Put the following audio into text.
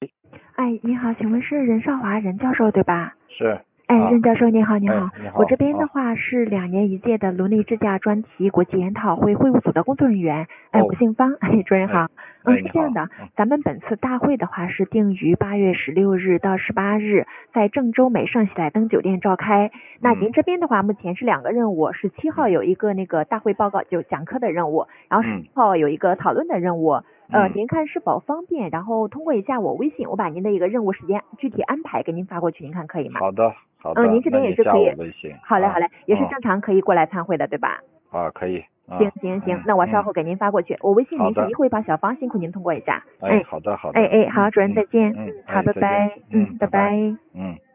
哎，你好，请问是任少华任教授对吧？ 是。 哎，任教授你好，你好。 你好。 我这边的话是2年一届的伦理智驾专题国际研讨会会务组的工作人员。我姓方。主任好。是这样的，咱们本次大会的话是定于8月16日到18日在郑州美盛喜来登酒店召开。那您这边的话目前是2个任务，是7号有一个那个大会报告就讲课的任务，然后10号有一个讨论的任务。您看是否方便，然后通过一下我微信，我把您的一个任务时间具体安排给您发过去，您看可以吗？ 好的。 您这边也是可以。 微信。 好嘞，也是正常可以过来参会的对吧？ 可以。 行，那我稍后给您发过去。我微信您是一汇报小方，辛苦您通过一下。 好的。 好，主任再见。好，拜拜。拜拜。